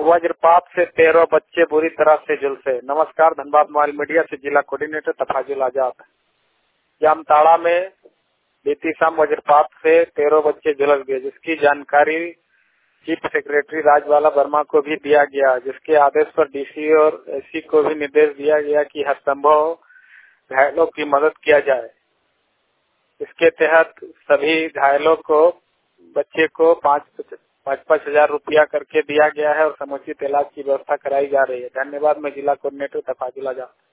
वज्रपात से 13 बच्चे बुरी तरह से झुलसे। नमस्कार, धनबाद मोबाइल मीडिया से जिला कोऑर्डिनेटर तफाजुल आजाद। जामताड़ा में बीती शाम वज्रपात से 13 बच्चे झुलस गए, जिसकी जानकारी चीफ सेक्रेटरी राजबाला वर्मा को भी दिया गया, जिसके आदेश पर डीसी और एससी को भी निर्देश दिया गया कि हर संभव घायलों की मदद किया जाए। इसके तहत सभी घायलों को बच्चे को 5-5 हजार रुपया करके दिया गया है और समुचित इलाज की व्यवस्था कराई जा रही है। धन्यवाद। मैं जिला कोऑर्डिनेटर तफाजुल आजाद।